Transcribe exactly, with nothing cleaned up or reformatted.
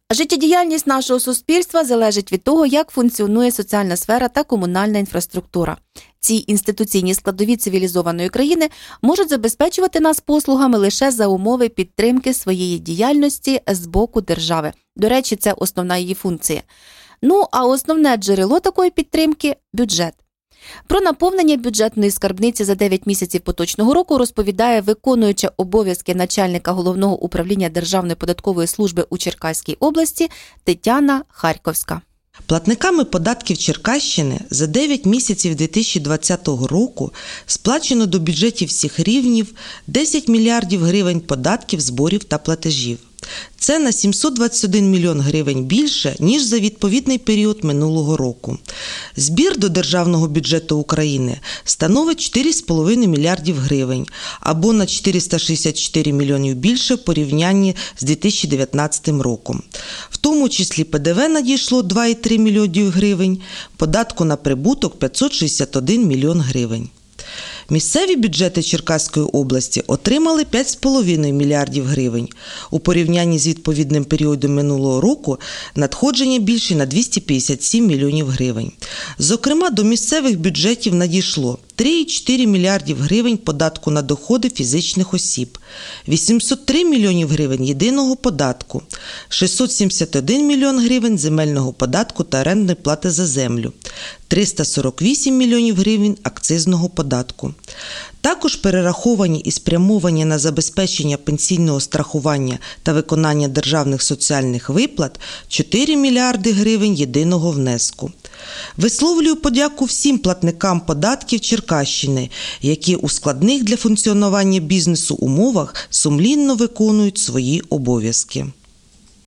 Життєдіяльність нашого суспільства залежить від того, як функціонує соціальна сфера та комунальна інфраструктура. Ці інституційні складові цивілізованої країни можуть забезпечувати нас послугами лише за умови підтримки своєї діяльності з боку держави. До речі, це основна її функція. Ну, а основне джерело такої підтримки – бюджет. Про наповнення бюджетної скарбниці за дев'ять місяців поточного року розповідає виконуюча обов'язки начальника Головного управління Державної податкової служби у Черкаській області Тетяна Харьковська. Платниками податків Черкащини за дев'ять місяців дві тисячі двадцятого року сплачено до бюджетів всіх рівнів десять мільярдів гривень податків, зборів та платежів. Це на сімсот двадцять один мільйон гривень більше, ніж за відповідний період минулого року. Збір до Державного бюджету України становить чотири з половиною мільярдів гривень, або на чотириста шістдесят чотири мільйонів більше в порівнянні з дві тисячі дев'ятнадцятим роком. В тому числі ПДВ надійшло два цілих три мільйонів гривень, податку на прибуток п'ятсот шістдесят один мільйон гривень. Місцеві бюджети Черкаської області отримали п'ять з половиною мільярдів гривень. У порівнянні з відповідним періодом минулого року надходження більше на двісті п'ятдесят сім мільйонів гривень. Зокрема, до місцевих бюджетів надійшло три цілих чотири мільярдів гривень податку на доходи фізичних осіб, вісімсот три мільйонів гривень єдиного податку, шістсот сімдесят один мільйон гривень земельного податку та орендної плати за землю, триста сорок вісім мільйонів гривень акцизного податку. Також перераховані і спрямовані на забезпечення пенсійного страхування та виконання державних соціальних виплат чотири мільярди гривень єдиного внеску. Висловлюю подяку всім платникам податків Черкащини, які у складних для функціонування бізнесу умовах сумлінно виконують свої обов'язки.